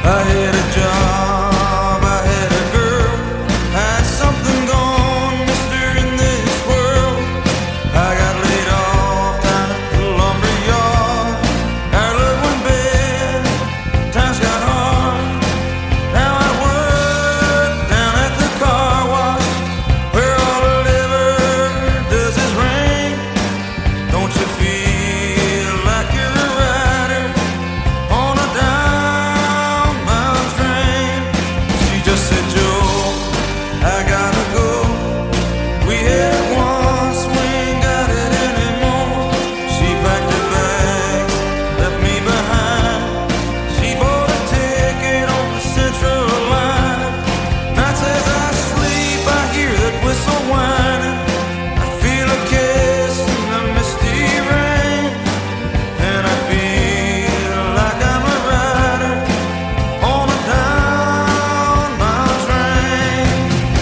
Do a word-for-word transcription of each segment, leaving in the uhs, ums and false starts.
I had a job, I had a girl, had something gone, mister, in this world. I got laid off down at the lumber yard. Our love went bad, times got hard. Now I work down at the car wash, where all it ever does is rain. Don't you feel like you're a rider on a downbound train? She just said, Joe, I gotta go. We had it once, we ain't got it anymore. She packed her bags, left me behind. She bought a ticket on the Central Line. Nights as I sleep, I hear that whistle whining. I feel a kiss in the misty rain, and I feel like I'm a rider on a downbound train.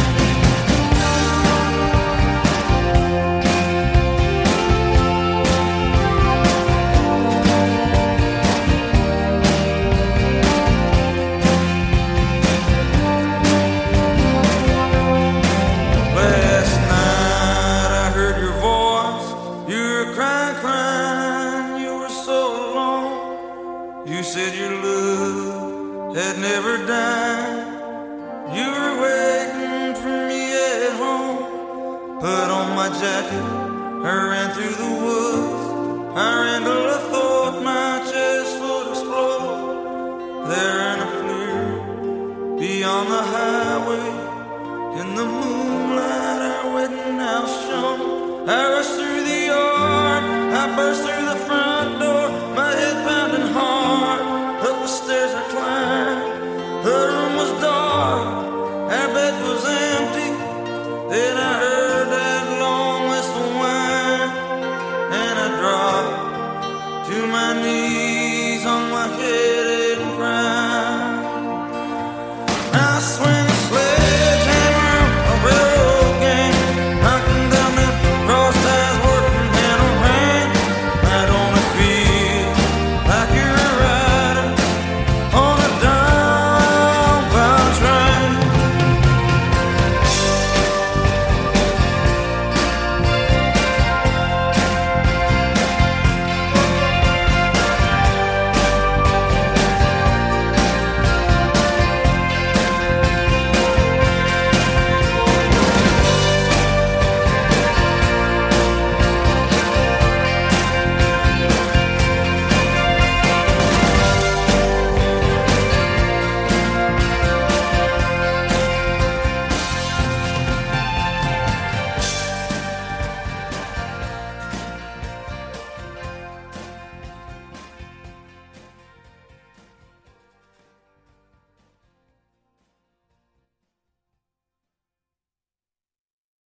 Last night I heard your voice. You were crying, crying, you were so alone. You said your love had never died. You were waiting for me at home. Put on my jacket, I ran through the woods. I ran till I thought my chest would explode. There in a clearing beyond the highway, in the moonlight, our wedding house shone. I rushed through the yard, I burst through the front door, my head pounding hard. Up the stairs I climbed.